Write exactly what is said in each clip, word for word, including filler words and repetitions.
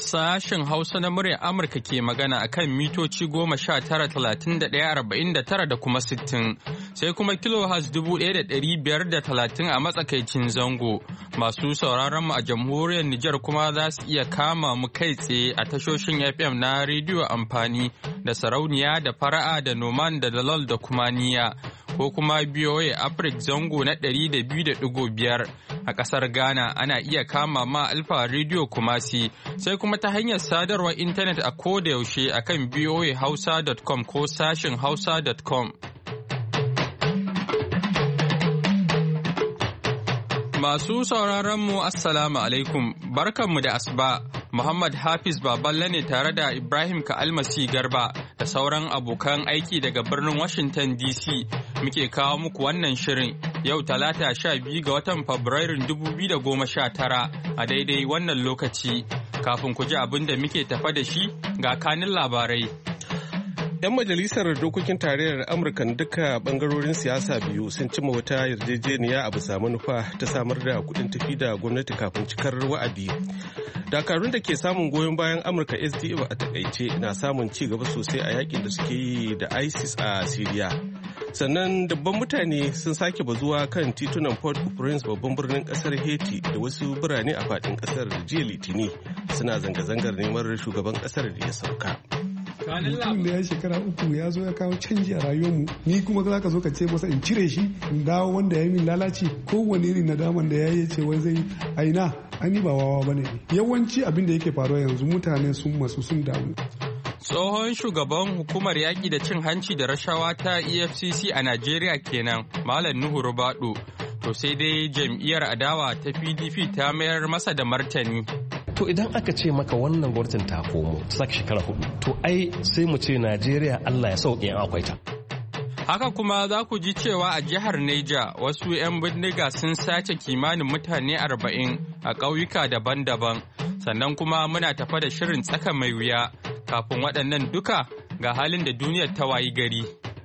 sashen Hausa na muryar Amurka ke magana a kan mitoci goma sha tara talatin da ɗaya arba'in da tara da kuma sittin, sai kuma kilohaz dubu ɗaya da ɗari biyar da talatin a matsakaicin zango. Masu sauraron mu a jamhuriyar Nijar kuma za su iya kama mu kai tsaye a tashoshin F M na rediyo amfani da sarauniya da fara'a da noman da dalol da kuma niya. Ko kuma B O A Africa zango na ɗari da biyu da ɗigo biyar. A ƙasar Ghana ana iya kama ma Alfa Radio Kumasi, sai kuma ta hanyar sadarwar intanet a koda yaushe a kan b o a hausa dot com ko sashin hausa dot com. Masu sauraron mu Assalamu alaikum, barkanmu da asuba. Muhammad Hafiz Baballe ne tare da Ibrahim Ka'almasi Garba da sauran abokan aiki daga birnin Washington D C muke kawo muku wannan shirin yau talata sha biyu ga watan Fabrairun dubu biyu da goma sha tara a daidai wannan lokaci. Kafin ku ji abin da muke tafa da shi ga kanin labarai. 'Yan majalisar dokokin tarayyar Amurka duka bangarorin siyasa biyu sun cimma wata yarjejeniya a bisa manufa ta samar da kuɗin tafi da gwamnati kafin cikar wa'adi. Dakarun da ke samun goyon bayan Amurka S D F a takaice na samun ci gaba sosai a yakin da suke yi da ISIS a Siriya. Sannan dabban mutane sun sake bazuwa kan titunan Port-au-Prince babban birnin kasar Haiti da wasu birane a faɗin kasar jiya Litini suna zanga-zangar neman shugaban kasar da ya sauka. Mutum da ya shekara uku ya zo ya kawo canji a rayuwarmu, ni kuma za ka zo ka ce masa in cire shi in dawo wanda ya yi min lalaci kowane irin nadaman da ya yi ce wai zai aina ani ba wawa bane. Yawanci abin da yake faruwa yanzu mutane sun masu sun damu. Tsohon shugaban hukumar yaƙi da cin hanci da rashawa ta E F C C a Najeriya kenan, Malam Nuhu Rubadu. To sai dai jam'iyyar adawa ta P D P ta mayar masa da martani. To idan aka ce maka wannan gwamnatin ta komo ta sake shekara hudu, to ai sai mu ce Najeriya Allah ya sauke in akwai ta. Haka kuma za ku ji cewa a jihar Neja wasu 'yan bindiga sun sace kimanin mutane arba'in a ƙauyuka daban-daban. Sannan kuma muna tafa da shirin tsaka mai wuya. Kafin waɗannan duka ga halin da duniyar ta wayi gari.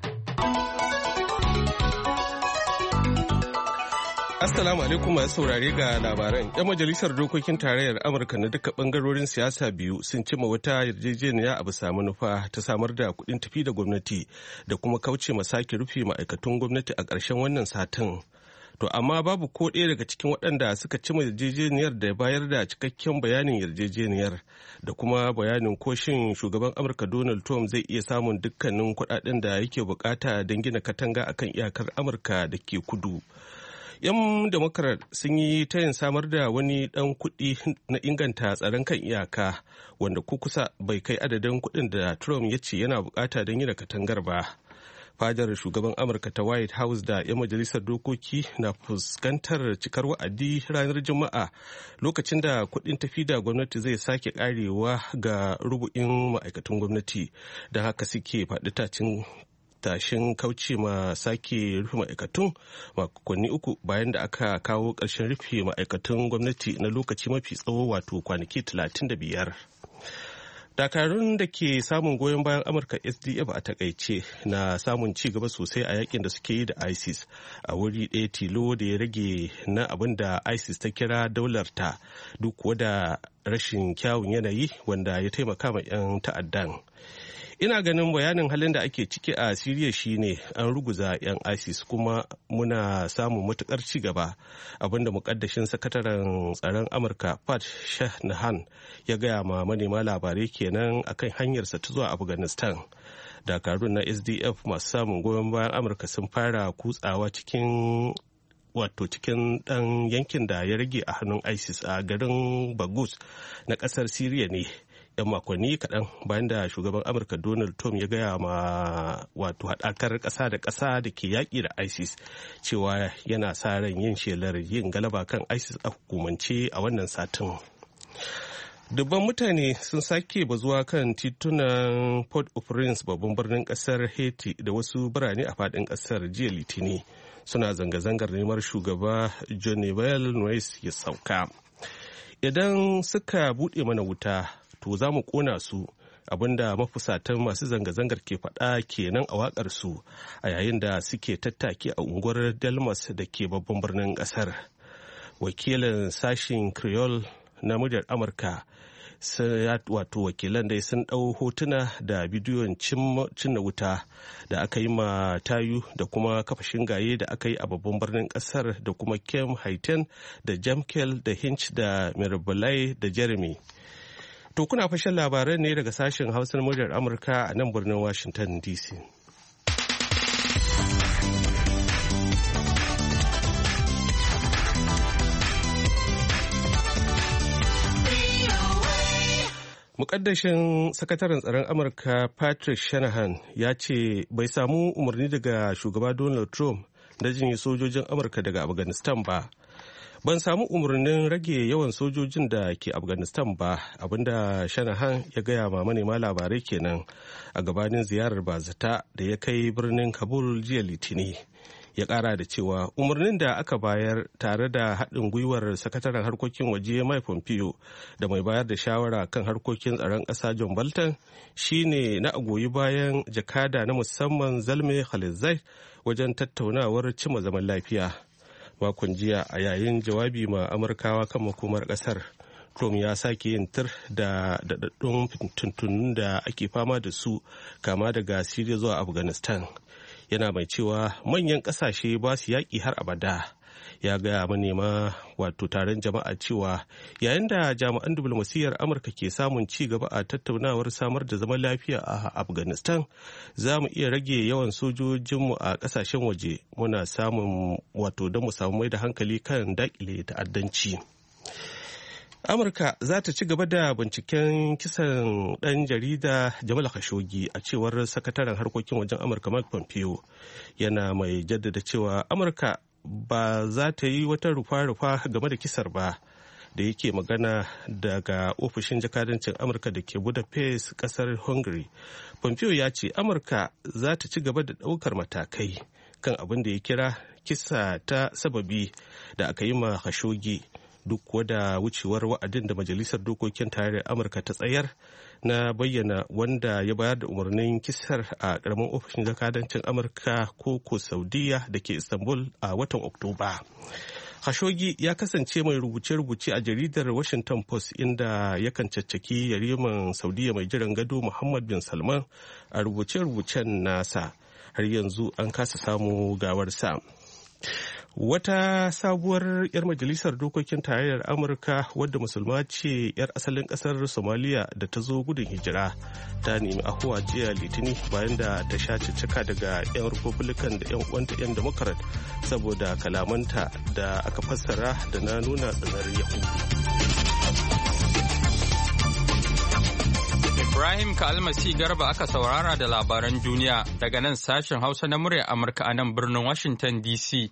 Assalamu alaikum masu saurare ga labaran. 'Yan majalisar dokokin tarayyar Amurka na duka bangarorin siyasa biyu sun cimma wata yarjejeniya a bisa manufa ta samar da kuɗin tafi da gwamnati da kuma kauce ma sake rufe ma'aikatun gwamnati a ƙarshen wannan satin. To amma babu ko ɗaya daga cikin waɗanda suka cimma yarjejeniyar da bayar da cikakken bayanin yarjejeniyar da kuma bayanin ko shin shugaban Amurka Donald Trump zai iya samun dukkanin kuɗaɗen da yake bukata don gina katanga akan iyakar Amurka da ke kudu. 'Yan Democrat sun yi tayin samar da wani ɗan kuɗi na inganta tsaron kan iyaka wanda ko kusa bai kai adadin kuɗin da Trump ya ce yana bukata don gina katangar ba. Fadar shugaban Amurka ta White House da 'yan majalisar dokoki na fuskantar cikar wa'adi ranar Juma'a lokacin da kuɗin tafi da gwamnati zai sake karewa ga rubu'in ma'aikatan gwamnati, don haka suke faɗi tacin tashin kauce ma sake rufe ma'aikatun makonni uku bayan da aka kawo ƙarshen rufe ma'aikatun gwamnati na lokaci mafi tsawo wato kwanaki talatin da biyar. Dakarun da ke samun goyon bayan Amurka S D F a takaice na samun ci gaba sosai a yakin da suke yi da ISIS a wuri ɗaya tilo da ya rage na abin da ISIS ta kira daularta duk kuwa da rashin kyawun yanayi wanda ya taimaka ma 'yan ta'addan. Ina ganin bayanin halin da ake ciki a Siriya shine an ruguza 'yan ISIS kuma muna samun matukar ci gaba, abinda mukaddashin sakataren tsaron Amurka Pat Shanahan ya gaya ma manema labarai kenan akan hanyarsa ta zuwa Afghanistan. Dakarun na S D F masu samun goyon bayan Amurka sun fara kutsawa cikin wato cikin ɗan yankin da ya rage a hannun ISIS a garin Baghuz na ƙasar Siriya ne. 'Yan makonni kaɗan bayan da shugaban Amurka Donald Trump ya gaya ma wato haɗakar ƙasa da ƙasa da ke yaƙi da ISIS cewa yana sa ran yin shelar yin galaba kan ISIS a hukumance a wannan satin. Dubban mutane sun sake bazuwa kan titunan Port-au-Prince babban birnin ƙasar Haiti da wasu birane a faɗin ƙasar jiya Litini suna zanga-zangar neman shugaba Jovenel Moise ya sauka. Idan suka buɗe mana wuta to za mu ƙona su, abinda mafusatan masu zanga-zangar ke faɗa kenan a waƙar su a yayin da suke tattaki a unguwar Delmas da ke babban birnin ƙasar. Wakilin sashen Creole na muryar Amurka wato wakilan dai sun ɗau hotuna da bidiyon cinna wuta da aka yi ma tayu da kuma kafa shingaye da aka yi a babban birnin ƙasar da kuma kem haiten da jamkel da hinch da mirabalai da jeremy. To kuna fashin labaran ne daga sashen hausar muryar Amurka a nan birnin Washington D C. Mukaddashin sakataren tsaron Amurka Patrick Shanahan ya ce bai samu umarni daga shugaba Donald Trump da jinye sojojin Amurka daga Afghanistan ba. Ban samu umarnin rage yawan sojojin da ke Afghanistan ba, abinda Shanahan ya gaya ma manema labarai kenan a gabanin ziyarar bazata da ya kai birnin Kabul jiya Litini. Ya kara da cewa umarnin da aka bayar tare da haɗin gwiwar sakataren harkokin waje Mike Pompeo da mai bayar da shawara kan harkokin tsaron ƙasa John Bolton shine na agoyi bayan jakada na musamman Zalmay Khalilzad wajen tattaunawar cimma zaman lafiya. Makon jiya a yayin jawabi ma Amurkawa kan makomar ƙasar, Trump ya sake yin tir da daɗaɗɗun tuntunin da ake fama da su kama daga Syria zuwa Afghanistan. Yana mai cewa manyan ƙasashe ba su yaƙi har abada. Ya gaya manema wato taron jama'a cewa yayin da jami'an diflomasiyyar Amurka ke samun ci gaba a tattaunawar samar da zaman lafiya a Afghanistan, za mu iya rage yawan sojojinmu a ƙasashen waje muna samun wato don mu samu mai da hankali kan daƙile ta'addanci. Amurka za ta ci gaba da binciken kisan ɗan jarida Jamal Khashoggi a cewar sakataren harkokin wajen Amurka Mike Pompeo, yana mai jaddada cewa Amurka ba za ta yi wata rufa-rufa game da kisar ba. Da yake magana daga ofishin jakadancin Amurka da ke Budapest kasar Hungary, Pompeo ya ce Amurka za ta ci gaba da ɗaukar matakai kan abin da ya kira kisa ta sababi da aka yi ma Khashoggi, duk kuwa da wucewar wa'adin da Majalisar Dokokin Tarayyar Amurka ta tsayar na bayyana wanda ya bayar da umarnin kisar a ƙaramin ofishin jakadancin Amurka koko Saudiya da ke Istanbul a watan Oktoba. Khashoggi ya kasance mai rubuce-rubuce a jaridar Washington Post inda yakan caccaki yariman Saudiya mai jiran gado Muhammad bin Salman a rubuce-rubucen nasa. Har yanzu an kasa samu gawarsa. Wata sabuwar 'yar majalisar dokokin tarayyar Amurka wadda musulma ce 'yar asalin kasar Somaliya da ta zo gudun hijira ta nemi ahuwa jiya Litini bayan da ta sha cicika daga 'yan Republican da 'yan uwanta 'yan Democrat saboda kalamanta da aka fassara da na nuna tsanar Yahudu. Ibrahim Kalmasi Garba aka saurara da labaran duniya daga nan sashen Hausa na muryar Amurka a nan birnin Washington D C.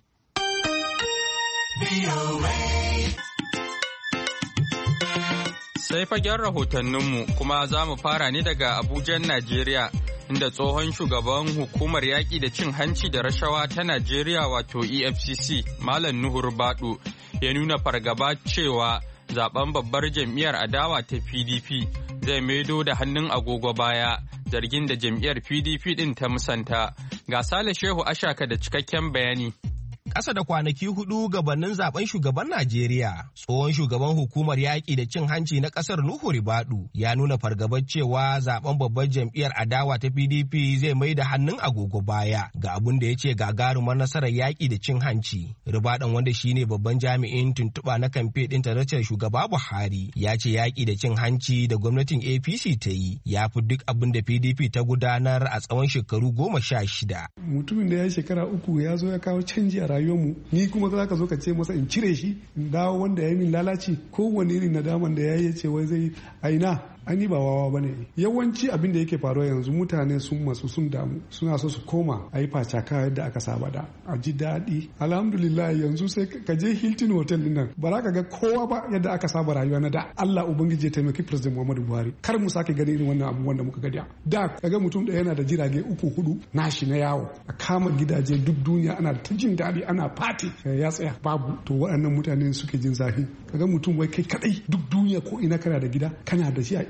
Sai fagen rahotanninmu kuma za mu fara ne daga Abuja, Najeriya, inda tsohon shugaban hukumar yaƙi da cin hanci da rashawa ta Najeriya wato E F C C, Malam Nuhu Ribadu, ya nuna fargaba cewa zaben babbar jam'iyyar adawa ta P D P zai maido da hannun agogo baya, zargin da jam'iyyar P D P ɗin ta musanta. Ga Sale Shehu Ashaka da cikakken bayani. Ƙasa da kwanaki hudu gabanin zaben shugaban Najeriya, tsohon shugaban hukumar yaƙi da cin hanci na ƙasar Nuhu Ribadu ya nuna fargabar cewa zaben babbar jam'iyyar adawa ta P D P zai mai da hannun agogo baya ga abin da ya ce gagarumar nasarar yaƙi da cin hanci. Ribadon, wanda shine babban jami'in tuntuɓa na kamfe ɗin taraccen shugaba Buhari, ya ce yaƙi da cin hanci da gwamnatin A P C ta yi ya fi duk abin da P D P ta gudanar a tsawon shekaru goma sha shida. Mutumin da ya shekara uku ya zo ya kawo canji a rayuwarmu, ni kuma za ka zo ka ce masa in cire shi in dawo wanda ya yi min lalaci kowane irin nadaman da ya yi ce wai zai aina ani ba wawa bane. Yawanci abin da yake faruwa yanzu mutane sun masu sun damu suna so su koma a yi facaka yadda aka saba da a ji daɗi. Alhamdulillah yanzu sai ka je Hilton Hotel din nan ba za ka ga kowa ba yadda aka saba rayuwa na da. Allah ubangiji ya taimaki President Muhammadu Buhari kar mu sake gani irin wannan abubuwan da muka gani da. Kaga mutum da yana da jirage uku hudu nashi na yawo a kama gidaje duk duniya ana ta jin daɗi ana fati ya tsaya babu. To waɗannan mutane suke jin zafi. Kaga mutum wai kai kadai duk duniya ko ina kana da gida kana da shi a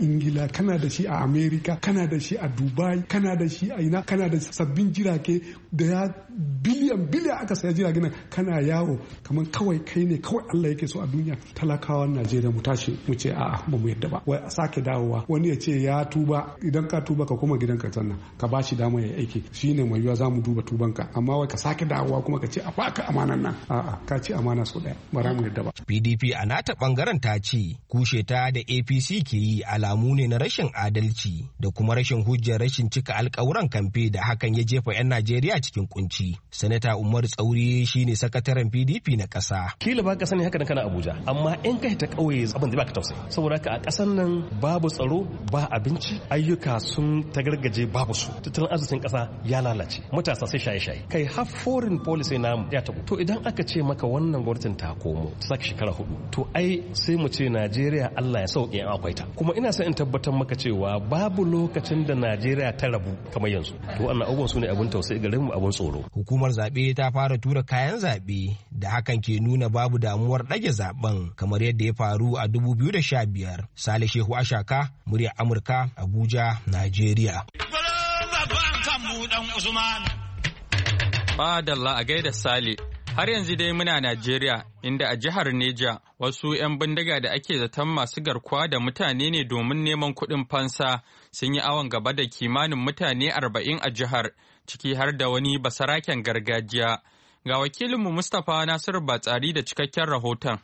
Ingila, kana da shi a Amerika, kana da shi a Dubai, kana da shi a ina, kana da sabbin jirage da ya biliyan biliyan aka saya jiragen nan, kana yawo kamar kawai kai ne kawai Allah yake so a duniya. Talakawan Najeriya mu tashi mu ce a'a ba mu yadda ba, wai a sake dawowa, wani ya ce ya tuba, idan ka tuba ka koma gidanka sannan ka ba shi dama ya aiki, shine mai yiwa za mu duba tubanka, amma wai ka sake dawowa kuma ka ce a baka amanan nan, a'a ka ci amana so daya, ba za mu yadda ba. P D P a nata bangaren ta ce kushe ta da A P C ke yi alamu ne na rashin adalci da kuma rashin hujjar rashin cika alkawuran kamfe da hakan ya jefa 'yan Najeriya cikin kunci. Sanata Umar Tsauri shine sakataren P D P na ƙasa. Kila ba ka sani haka kana Abuja, amma in kai ta kauye abin da baka tausayi. Saboda haka a ƙasan nan babu tsaro, ba abinci, ayyuka sun tagargaje babu su. Tattalin arzikin ƙasa ya lalace. Matasa sai shaye-shaye. Kai har foreign policy namu ya tabu. To idan aka ce maka wannan gwamnatin ta komo ta sake shekara hudu, to ai sai mu ce Najeriya Allah ya sauke in akwai ta. Kuma ina son in tabbatar maka cewa babu lokacin da Najeriya ta rabu kamar yanzu. To wannan abubuwan su ne abin tausayi gare mu, abin tsoro. Hukumar zaɓe ta fara tura kayan zaɓe da hakan ke nuna babu damuwar ɗage zaɓen kamar yadda ya faru a dubu biyu da sha biyar. Sale Shehu Ashaka, muryar Amurka, Abuja, Najeriya. Madalla a gaida Sale. Har yanzu dai muna Najeriya, inda a jihar Neja wasu 'yan bindiga da ake zaton masu garkuwa da mutane ne domin neman kuɗin fansa sun yi awon gaba da kimanin mutane arba'in a jihar, ciki har da wani basaraken gargajiya. Ga wakilinmu Mustapha Nasiru Batsari da cikakken rahoton.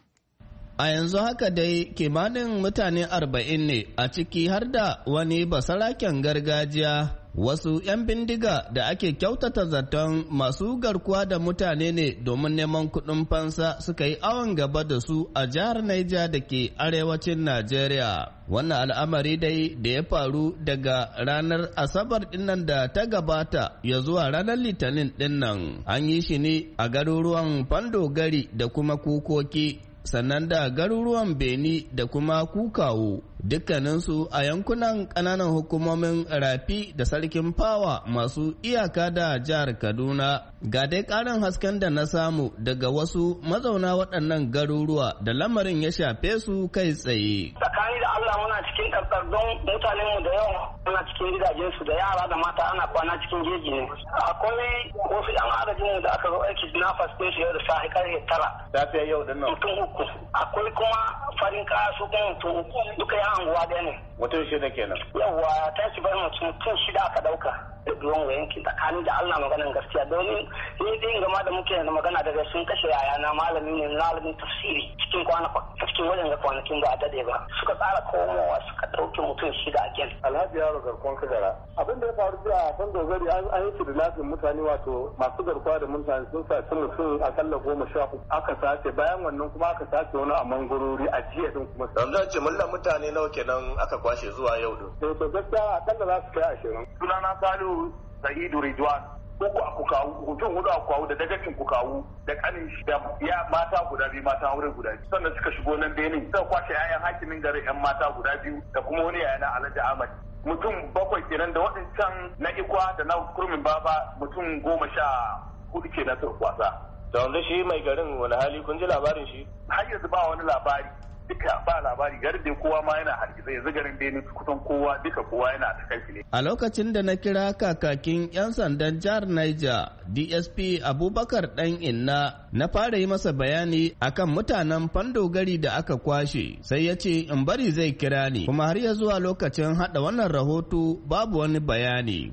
A yanzu haka dai kimanin mutane arba'in ne a ciki har da wani basaraken gargajiya. Wasu 'yan bindiga da ake kyautata zaton masu garkuwa da mutane ne domin neman kuɗin fansa suka yi awon gaba da su a jihar Niger da ke arewacin Najeriya. Wannan al'amari dai da ya faru daga ranar Asabar dinnan da ta gabata ya zuwa ranar Litinin dinnan an yi shi ne a garuruwan Fandogari da kuma Kukoki, sannan da garuruwan Beni da kuma Kukawo, dukkaninsu a yankunan ƙananan hukumomin Rafi da Sarkin Fawa masu iyaka da jihar Kaduna. Ga dai ƙarin hasken da na samu daga wasu mazauna waɗannan garuruwa da lamarin ya shafe su kai tsaye. Tsakani da Allah muna cikin ɗarɗar don mutanenmu da yawa ana cikin gidajensu da yara da mata ana kwana cikin jeji ne. Akwai wasu 'yan agajinmu da aka zo aiki na fasfe su yau da sahi karfe tara. Safiya yau din nan. Mutum uku. Akwai kuma farin kaya su kuma mutum uku. Duka yan anguwa ɗaya ne. Mutum shida kenan. Yawwa ta ci bar mutum shida aka ɗauka. Da duwan wa yankin tsakanin da Allah maganan gaskiya domin ni din gama da muke da magana daga sun kashe yayana malami ne malamin tafsiri cikin kwana cikin wajen kwanakin ba a dade ba suka tsara komowa suka ɗauki mutum shida a gen. Alhaji Yaro garkon kadara abin da ya faru jiya a kan dogari an yi kidnapping mutane wato masu garkuwa da mutane sun sace mutum akalla goma sha uku aka sace bayan wannan kuma aka sace wani a mangorori a jiya din kuma. Dan da ce mullan mutane nawa kenan aka kwashe zuwa yau din. To gaskiya akalla za su kai ashirin. Sunana Salu Sa'idu Ridwan uku a kukawu mutum hudu a kukawu da dagacin kukawu da kanin shi da ya mata guda biyu mata aure guda biyu sannan suka shigo nan benin suka kwashe yayan hakimin garin yan mata guda biyu da kuma wani yaya na Alhaji Ahmad mutum bakwai kenan da waɗancan na ikwa da na kurmin baba mutum goma sha hudu kenan suka kwasa. Da wanda shi mai garin wani hali kun ji labarin shi? Har yanzu ba wani labari. Duka ba labari garin da kowa ma yana hargitsa yanzu garin Benin kusan kowa duka kowa yana ta kai ne. A lokacin da na kira kakakin 'yan sandan jihar Niger D S P Abubakar Dan Inna na fara yi masa bayani akan mutanen Fandogari da aka kwashe sai ya ce in bari zai kira ni kuma har ya zuwa lokacin hada wannan rahoto babu wani bayani.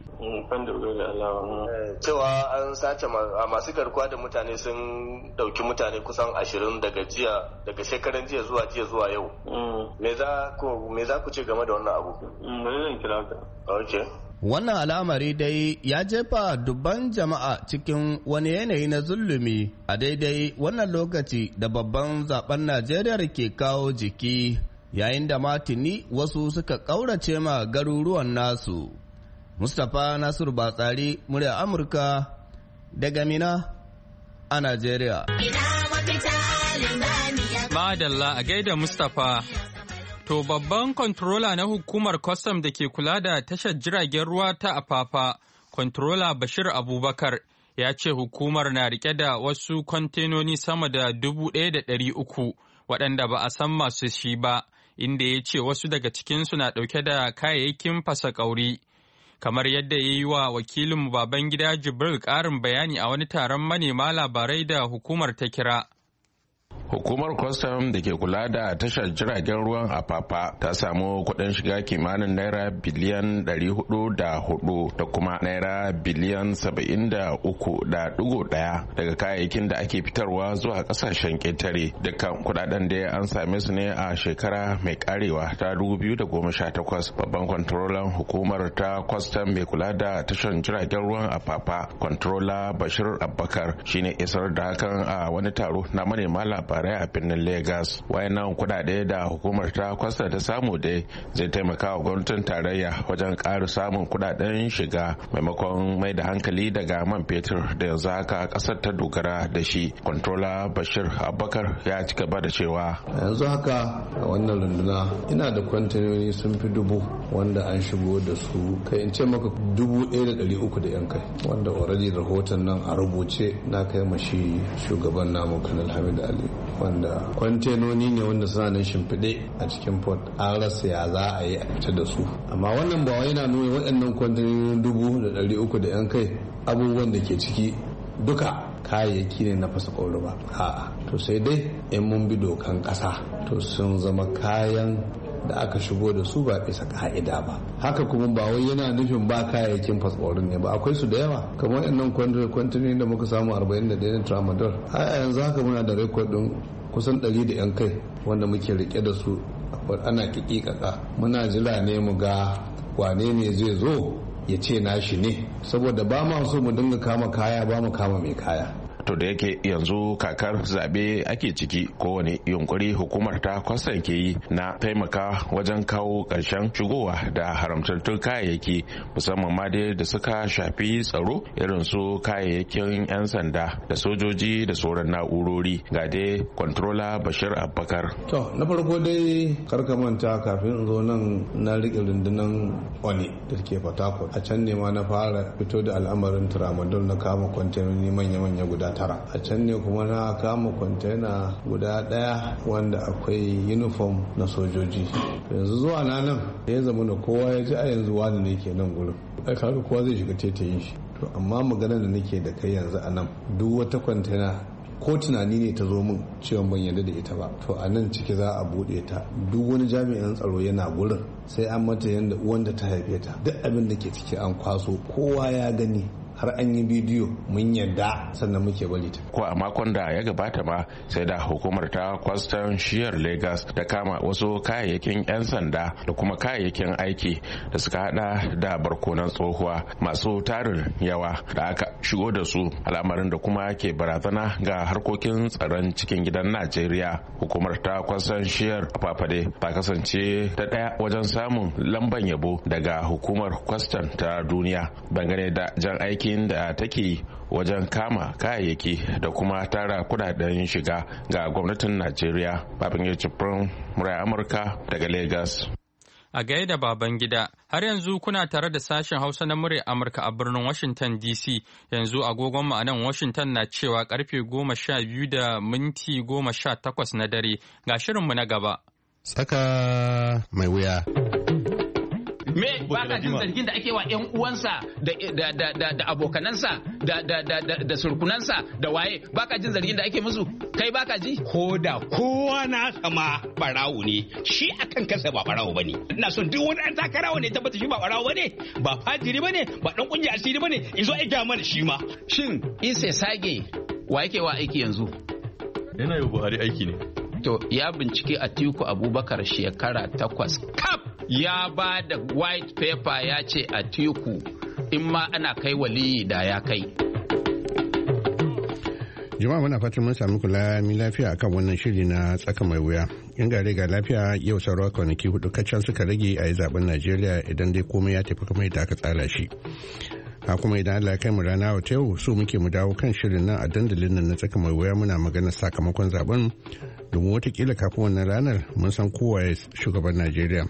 Cewa an sace masu garkuwa da mutane sun dauki mutane kusan ashirin daga jiya daga shekaran jiya zuwa jiya zuwa yau. Me za ku me za ku ce game da wannan abu? zan kira ka. Okay. Wannan al'amari dai ya jefa dubban jama'a cikin wani yanayi na zulumi a daidai wannan lokaci da babban zaben Najeriya ke kawo jiki yayin da matini wasu suka ƙaurace ma garuruwan nasu. Mustapha Nasiru Batsari, murya Amurka daga Mina a Najeriya. Madalla a gaida Mustapha. To babban kontrola na hukumar kwastam da ke kula da tashar jiragen ruwa ta Afafa, kontrola Bashir Abubakar, ya ce hukumar na rike da wasu kwantenoni sama da dubu ɗaya da ɗari uku waɗanda ba a san masu shi ba, inda ya ce wasu daga cikinsu na ɗauke da kayayyakin fasa ƙauri. Kamar yadda ya yi wa wakilinmu Babangida Jibril ƙarin bayani a wani taron manema labarai da hukumar ta kira. Hukumar kwastam da ke kula da tashar jiragen ruwan Apapa ta samu kuɗin shiga kimanin naira biliyan ɗari hudu da hudu da kuma naira biliyan saba'in da uku da ɗigo ɗaya daga kayayyakin da ake fitarwa zuwa ƙasashen ƙetare. Dukkan kuɗaɗen da an same su ne a shekara mai karewa ta dubu biyu da goma sha takwas. Babban kwantarolan hukumar ta kwastam mai kula da tashar jiragen ruwan Apapa, kwantarola Bashir Abubakar, shine isar da hakan a wani taro na manema labarai a birnin Lagos. Wayannan kudade da hukumar ta kwasta ta samu dai zai taimaka wa gwamnatin tarayya wajen ƙara samun kudaden shiga maimakon mai da hankali daga man fetur da yanzu haka ƙasar ta dogara da shi. Controller Bashir Abubakar ya ci gaba da cewa yanzu haka a wannan runduna ina da kwantenoni sun fi dubu wanda an shigo da su kai in ce maka dubu ɗaya da ɗari uku da yan kai wanda already rahoton nan a rubuce na kai mashi shugaban namu Kanal Hamid Ali, wanda kwantenoni ne wanda suna nan shimfiɗe a cikin port an rasa ya za a yi a fita da su. Amma wannan ba wai yana nuna waɗannan kwantenoni dubu da ɗari uku da yan kai abubuwan da ke ciki duka kayayyaki ne na fasa ƙauri ba, a'a to sai dai in mun bi dokan ƙasa to sun zama kayan da aka shigo da su ba bisa ka'ida ba. Haka kuma ba wai yana nufin ba kayayyakin fasforin ne ba, akwai su da yawa kamar waɗannan kwantini da muka samu arba'in da ɗaya na tramadol. A yanzu haka muna da rekod ɗin kusan ɗari da yan kai wanda muke rike da su ana kikikaka. Muna jira ne mu ga wane ne zai zo ya ce nashi ne, saboda ba ma so mu dinga kama kaya ba mu kama mai kaya. To da yake yanzu kakar zabe ake ciki, kowane yunkuri hukumar ta kwastan ke yi na taimaka wajen kawo ƙarshen shigowa da haramtattun kayayyaki musamman ma dai da suka shafi tsaro irin su kayayyakin 'yan sanda da sojoji da sauran na'urori. Ga dai controller Bashir Abubakar. To na farko dai karka manta kafin in zo nan na riƙe rundunan wani da ke Fatakwal. A can ne ma na fara fito da al'amarin tramadol na kama kwantenoni manya-manya guda tara. A can ne kuma na kama kwantena guda daya wanda akwai uniform na sojoji. Yanzu zuwa na nan ya zama da kowa ya ji a yanzu wani ne ke nan gurin, ai kaga kowa zai shiga tetayin shi. To amma maganar da nake da kai yanzu a nan duk wata kwantena ko tunani ne ta zo min cewa ban yarda da ita ba, to a nan ciki za a bude ta, duk wani jami'an tsaro yana gurin sai an mata yanda uwanda ta haife ta, duk abin da ke ciki an kwaso kowa ya gani har an yi bidiyo mun yadda sannan muke bari ta. Ko a makon da ya gabata ma sai da hukumar ta kwastan shiyar Lagos da kama wasu kayayyakin 'yan sanda da kuma kayayyakin aiki da suka hada da barkonan tsohuwa masu tarin yawa da aka shigo da su, al'amarin da kuma ke barazana ga harkokin tsaron cikin gidan Najeriya. Hukumar ta kwastan shiyar Apapade ta kasance ta daya wajen samun lamban yabo daga hukumar kwastan ta duniya dangane da jan aiki da take wajen kama kayayyaki da kuma tara kudaden shiga ga gwamnatin Najeriya. Babangida Jibrin, murai Amurka daga Lagos. A gaida Babangida, har yanzu kuna tare da sashen Hausa na murai Amurka a birnin Washington D C. Yanzu agogon mu a nan Washington na cewa karfe goma sha biyu da minti goma sha takwas na dare. Ga shirinmu na gaba. Tsaka mai wuya. Me ba ka jin zargin da ake wa ƴan uwansa da da da da abokanansa da da da da surkunansa da waye, ba ka jin zargin da ake musu? Kai ba ka ji? Ko da kowa na sama barawo ne, shi akan kansa ba barawo bane. Ina son duk wani an takarawa ne tabbata shi ba barawo bane, ba fajiri bane, ba dan kungiya asiri bane, izo ai ga mana shi ma. Shin Ise Sage wa yake wa aiki yanzu? Yana yi Buhari aiki ne. To ya bincike Atiku Abubakar shekara takwas kap, ya ba da white paper ya ce Atiku in ma ana kai waliyi da ya kai. Jama'a muna fatan mun sami kula mi lafiya akan wannan shiri na tsaka mai wuya. In gare ga lafiya yau saurawa kwanaki hudu kacal suka rage a yi zaben Najeriya idan dai komai ya tafi kamar yadda aka tsara shi. Ha kuma idan Allah ya kai mu rana wa yau so muke mu dawo kan shirin nan a dandalin nan na tsaka mai wuya muna magana sakamakon zaben domin watakila kafin wannan ranar mun san kowa ya shugaban Najeriya.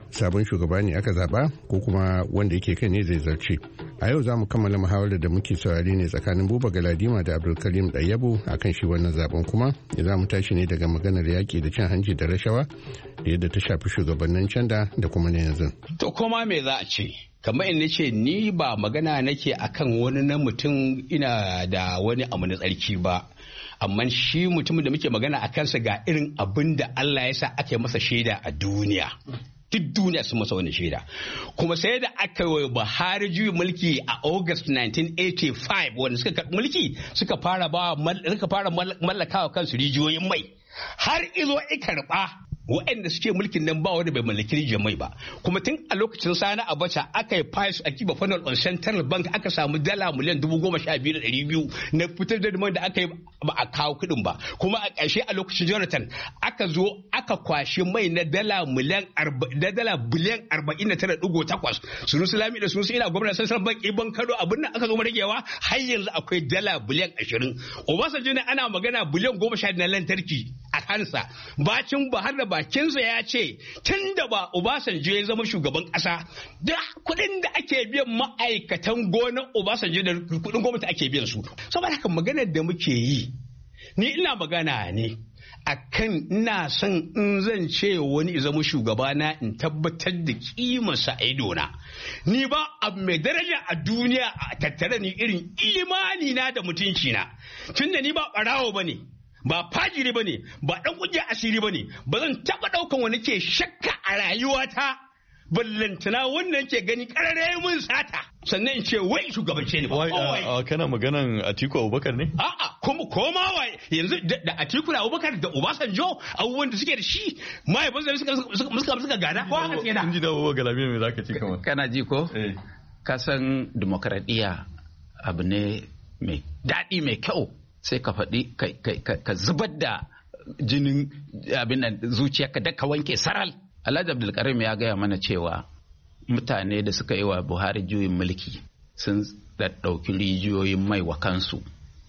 sabon shugaba ne aka zaba ko kuma wanda yake kai ne zai zarce. A yau za mu kammala muhawarar da muke saurari ne tsakanin Buba Galadima da Abdulkarim Ɗayyabu akan shi wannan zaben kuma za mu tashi ne daga maganar yaƙi da cin hanci da rashawa da yadda ta shafi shugabannin canda da kuma na yanzu. To koma me za a ce? Kamar in nace ni ba magana nake akan wani na mutum ina da wani abu na tsarki ba. Amma shi mutumin da muke magana a kansa ga irin abin da Allah ya sa aka yi masa shaida a duniya. Duk duniya sun masa wani shaida. Kuma sai da aka yi Buhari juyin mulki a August nineteen eighty-five wanda suka karɓi mulki suka fara ba suka fara mallakawa kansu rijiyoyin mai. Har izo i karɓa waɗanda suke mulkin nan ba wanda bai mallaki rijiyar mai ba. Kuma tun a lokacin Sani Abacha aka yi price a kiba funnel on Central Bank aka samu dala miliyan dubu goma sha biyu da ɗari biyu na fitar da man da aka yi ba a kawo kuɗin ba. Kuma a ƙarshe a lokacin Jonathan aka zo aka kwashe mai na dala miliyan da dala biliyan arba'in da tara ɗigo takwas. Sunusi Lami da Sunusi ina gwamnan Central Bank Ibn Kado abin nan aka zo ragewa har yanzu akwai dala biliyan ashirin. Obasanjo ne ana magana biliyan goma sha na lantarki a kansa. Bacin Bahar da bakinsa ya ce tun da ba Obasanjo ya zama shugaban ƙasa da kuɗin da ake biyan ma'aikatan gonar Obasanjo da kuɗin gwamnati ake biyan su. Saboda haka maganar da muke yi ni ina magana ne akan ina son in zan ce wani ya zama shugabana in tabbatar da kimarsa a idona. Ni ba abu mai daraja a duniya a tattare ni irin imani na da mutunci na. Tun da ni ba ɓarawo ba ne. Ba fajiri ba ne, ba ɗan ƙungiyar asiri ba ne, ba zan taɓa ɗaukan wani ke shakka a rayuwata ballantana wannan ke gani ƙarare mun sata sannan in ce wai shugabance ne ba. Wai kana maganan Atiku Abubakar ne? A'a kuma koma wai yanzu da Atiku da Abubakar da Obasanjo abubuwan da suke da shi mahaifinsa suka suka gada ko haka suke da. In ji da Abubakar Galami me zaka ci kamar? Kana ji ko? Ka san demokradiyya abu ne mai daɗi mai kyau. Sai ka faɗi ka zubar da jinin abin nan zuciyarka da ka wanke saral. Alhaji Abdulkarim ya gaya mana cewa mutane da suka yi wa Buhari juyin mulki sun ɗauki rijiyoyin mai wa kansu.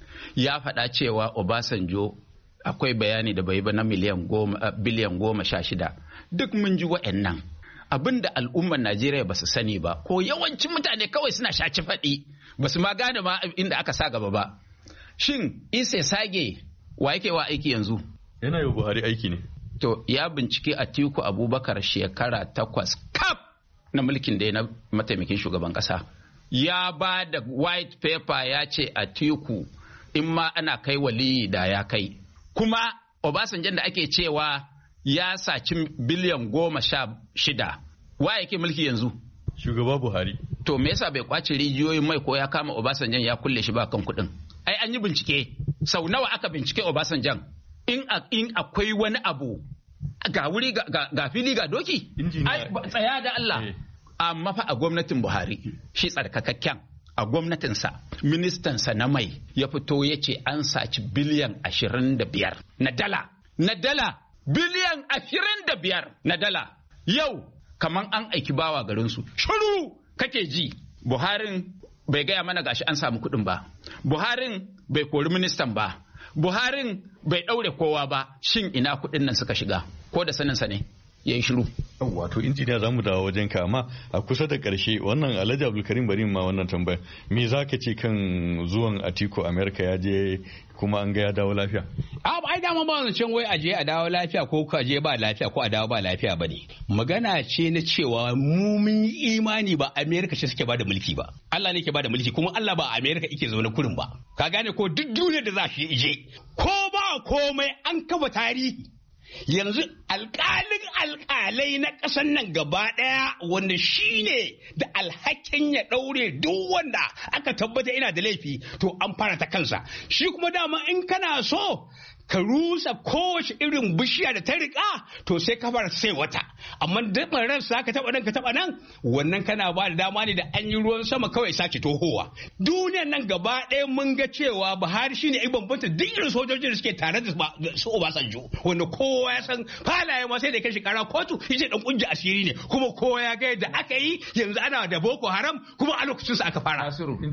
Ya faɗa cewa Obasanjo akwai bayani da bai ba na miliyan goma biliyan goma sha shida. Duk mun ji wa'annan abin da al'ummar Najeriya ba su sani ba ko yawancin mutane kawai suna shaci faɗi ba su ma gane ma inda aka sa gaba ba. Shin Ise Sage wa yake wa aiki yanzu? Yana yi Buhari aiki ne. To ya bincike Atiku Abubakar shekara takwas kaf na mulkin da ya na mataimakin shugaban kasa. Ya ba da white paper ya ce Atiku in ma ana kai waliyi da ya kai. Kuma Obasanjo da ake cewa ya saci biliyan goma sha shida. Wa yake mulki yanzu? Shugaba Buhari. To me yasa bai kwace rijiyoyin mai ko ya kama Obasanjo ya kulle shi ba kan kuɗin? Ai an yi bincike sau nawa aka bincike Obasanjan in in akwai wani abu ga wuri ga fili ga doki ai tsaya da Allah amma fa a gwamnatin Buhari shi tsarkakakken a gwamnatinsa ministansa na mai ya fito ya ce an saci biliyan ashirin da biyar na dala na dala biliyan ashirin da biyar na dala yau kaman an aiki bawa garinsu shiru kake ji Buharin bai gaya mana gashi an samu kuɗin ba. Buharin bai kori ministan ba. Buharin bai ɗaure kowa ba. Shin ina kuɗin nan suka shiga? Ko da saninsa ne? Ya yi shiru. Wato injiniya za mu dawo wajen ka amma a kusa da ƙarshe wannan Alhaji Abdulkarim bari ma wannan tambaya. Me za ka ce kan zuwan Atiku Amerika ya je kuma an ga ya dawo lafiya? A ai dama ba zan can wai a je a dawo lafiya ko ka je ba lafiya ko a dawo ba lafiya bane. Magana ce na cewa mu mun yi imani ba Amerika ce suke bada mulki ba. Allah ne ke bada mulki kuma Allah ba Amerika yake zaune kurin ba. Ka gane ko duk duniyar da za shi ije ko ba komai an kafa tarihi. Yanzu alƙalin alƙalai na ƙasar nan gaba ɗaya wanda shi ne da alhakin ya ɗaure duk wanda aka tabbata ina da laifi to an fara ta kansa shi kuma dama in kana so ka rusa kowace irin bishiya da ta riƙa to sai ka fara sai wata amma daɓin ransa ka taɓa nan ka taɓa nan wannan kana ba da dama ne da an yi ruwan sama kawai sake tohowa duniyar nan gaba ɗaya mun ga cewa Buhari shine ai bambanta duk irin sojojin da suke tare da su Obasanjo wanda kowa ya san falaye ma sai da kashi kara kotu yace dan kunji asiri ne kuma kowa ya ga yadda aka yi yanzu ana da Boko Haram kuma a lokacin su aka fara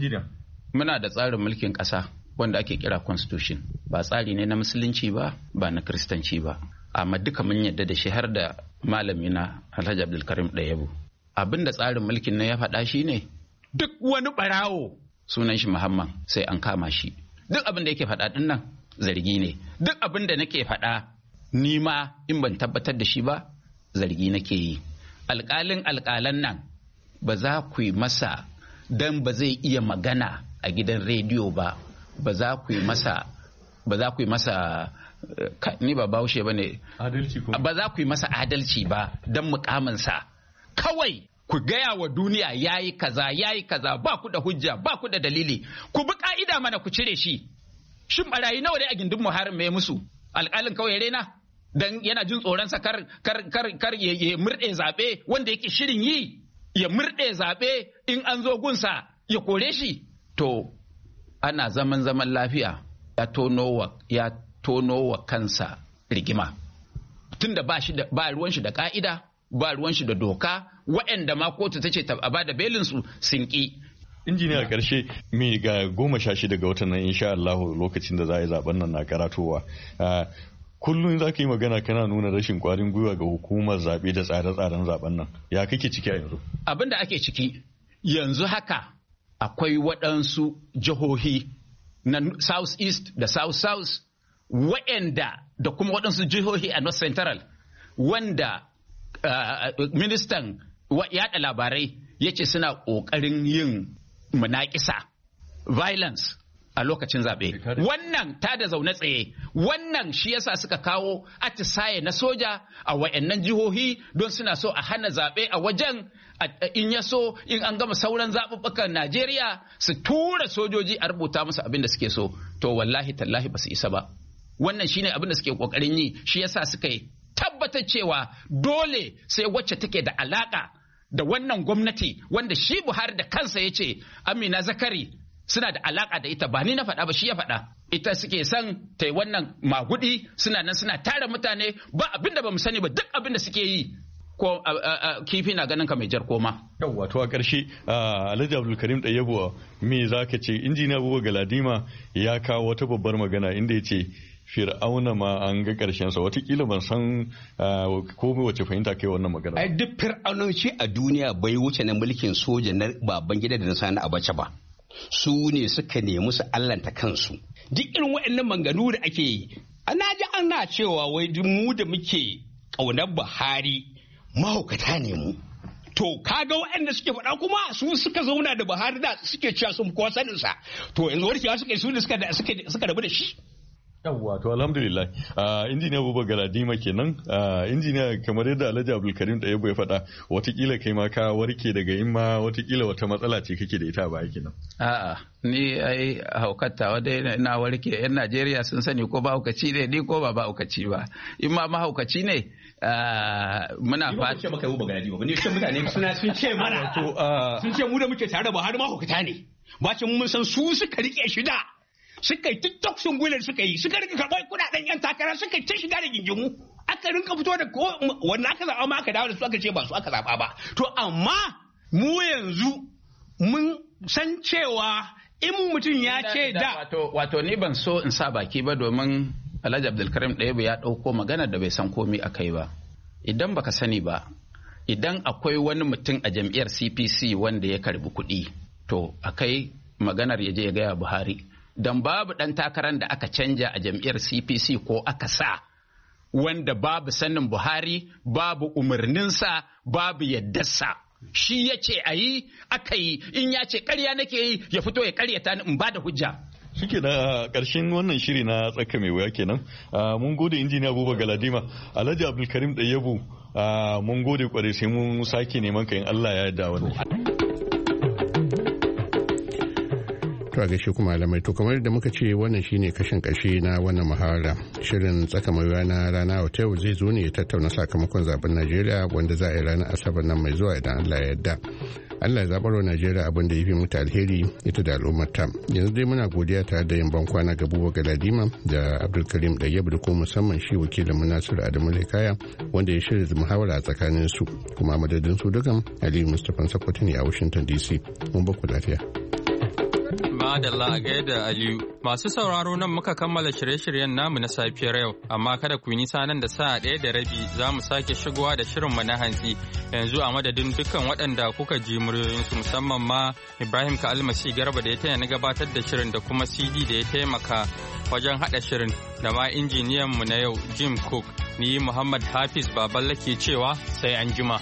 muna da tsarin mulkin ƙasa wanda ake kira constitution ba tsari ne na musulunci ba ba na kristanci ba amma duka mun yadda da shi har da malamina Alhaji Abdulkarim Dayabu. Abin da tsarin mulkin nan ya faɗa shi ne duk wani ɓarawo sunan shi Muhammad sai an kama shi. Duk abin da yake faɗa ɗin nan zargi ne. Duk abin da nake faɗa ni ma in ban tabbatar da shi ba zargi nake yi. Alƙalin alƙalan nan ba za ku yi masa dan ba zai iya magana a gidan rediyo ba, ba za ku yi masa ba za ku yi masa ni ba bahaushe ba ne ba za ku yi masa adalci ba don mukaminsa. Kawai ku gaya wa duniya yayi kaza yayi kaza ba ku da hujja ba ku da dalili, ku bi ka'ida mana ku cire shi. Shin barayi nawa dai a gindin Muharram mai musu? Alƙalin kawai rena dan yana jin tsoron sa kar kar kar kar ya murde zabe wanda yake shirin yi, ya murde zabe in an zo gunsa ya kore shi. To ana zaman zaman lafiya ya tono wa ya tono wa kansa rigima tunda ba shi da ba ruwan shi da ka'ida ba ruwan shi da doka, waɗanda ma kotu ta ce a ba da belin su sun ki. Injiniya karshe me ga goma sha shida ga watan nan insha Allah lokacin da za a yi zaben nan na karatowa. Kullum za ka yi magana kana nuna rashin kwarin gwiwa ga hukumar zaɓe da tsare-tsaren zaben nan. Ya kake ciki a yanzu? Abin da ake ciki yanzu haka akwai waɗansu jihohi na South East da South South waɗanda da kuma waɗansu jihohi a North Central wanda uh, ministan yaɗa labarai ya ce suna ƙoƙarin yin munaƙisa violence a lokacin zaɓe. Wannan ta da zaune tsaye, wannan shi yasa suka kawo atisaye na soja a wayannan jihohi don suna so a hana zaɓe a wajen, in ya so in an gama sauran zaɓuɓɓukan Najeriya su tura sojoji a rubuta musu abin da suke so. To wallahi tallahi ba su isa ba. Wannan shine abin da suke ƙoƙarin yi, shi yasa suka yi tabbatar cewa dole sai wacce take da alaƙa da wannan gwamnati wanda shi Buhari da kansa ya ce Amina Zakari suna da alaka da ita, ba ni na faɗa ba shi ya faɗa. Ita suke son ta yi wannan magudi, suna nan suna tara mutane ba abin da ba mu sani ba, duk abin da suke yi ko kifi na ganin ka mai jar koma. Yawwa to a ƙarshe Alhaji Abdulkarim Dayabu me za ka ce? Injiniya Buba Galadima ya kawo wata babbar magana inda ya ce Fir'auna ma an ga ƙarshen sa, watakila ban san ko wace fahimta kai wannan magana. Ai duk fir'aunanci a duniya bai wuce na mulkin soja na Babangida da na Sani Abacha ba. Su ne suka nemi su allanta kansu. Duk irin waɗannan manganu da ake yi, ana ji ana cewa wai duk mu da muke ƙaunar Buhari mahaukata ne mu. To kaga waɗanda suke faɗa kuma su suka zauna da Buhari da suke cewa sun kowa sanin sa. To yanzu warkewa suka yi su da suka suka rabu da shi. Yawwa to alhamdulillah. Injiniya Buba Galadima kenan. Injiniya kamar yadda Alhaji Abdulkarim Dayabu ya faɗa, watakila kai ma ka warke daga in ma watakila wata matsala ce kake da ita ba kenan. A'a ni ai haukattawa dai na warke, yan Najeriya sun sani ko ba haukaci ne ni ko ba ba haukaci ba. In ma mahaukaci ne muna fata. Ce maka Buba Galadima ba ni ce mutane suna sun ce mana sun ce mu da muke tare da Buhari mahaukata ne. Bacin mun san su suka rike shi da. Suka yi TikTok sun gulen suka yi, suka rika karɓar kuɗaɗen yan takara, suka ta shiga da gingimu, aka rinka fito da ko wannan aka zaɓa ma aka dawo da su aka ce ba su aka zaɓa ba. To amma mu yanzu mun san cewa in mutum ya ce da. Wato ni ban so in sa baki ba domin Alhaji Abdulkarim Dayabu ya ɗauko magana da bai san komai a kai ba. Idan baka sani ba, idan akwai wani mutum a jam'iyyar C P C wanda ya karbi kuɗi, to akai maganar ya je ya gaya Buhari. Don babu ɗan takarar da aka canja a jam'iyyar C P C ko aka sa wanda babu sanin Buhari, babu umarninsa, babu yaddarsa. Shi ya ce a yi, aka yi, in ya ce ƙarya nake yi ya fito ya ƙaryata ni in ba da hujja. Shike da ƙarshen wannan shiri na tsaka mai wuya kenan. Mun gode injiniya Buba Galadima. Alhaji Abdulkarim Dayabu mun gode kwarai, sai mun sake neman ka in Allah ya yarda wannan. To a gaishe kuma malamai, to kamar da muka ce wannan shine kashin kashe na wannan muhawara. Shirin tsaka mai na rana wata yau zai zo ne ya tattauna sakamakon zaben Najeriya wanda za a yi ranar Asabar nan mai zuwa idan Allah ya yarda. Allah ya zaɓar wa Najeriya abin da ya fi mutu alheri ita da al'ummarta. Yanzu dai muna godiya tare da yin bankwana ga Buba Galadima da Abdulkarim Dayabu da kuma musamman shi wakilin Nasiru Adamu Lekaya wanda ya shirya muhawara a tsakanin su, kuma madadin su dukan Aliyu Mustapha Sakwato ne a Washington D C. Mun ba ku lafiya. Madalla a gaida Aliyu. Masu sauraro nan muka kammala shirye-shiryen namu na safiyar yau, amma kada ku yi nisa nan da sa'a ɗaya da rabi za mu sake shigowa da shirinmu na hantsi. Yanzu a madadin dukkan waɗanda kuka ji muryoyinsu musamman ma Ibrahim ka almasi garba da ya taya na gabatar da shirin da kuma C D da ya taimaka wajen haɗa shirin da ma injiniyanmu na yau Jim Cook. Ni Muhammad Hafiz Baballa ke cewa sai an jima.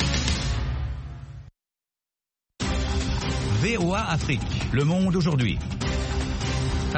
V O A Afrique, le monde aujourd'hui.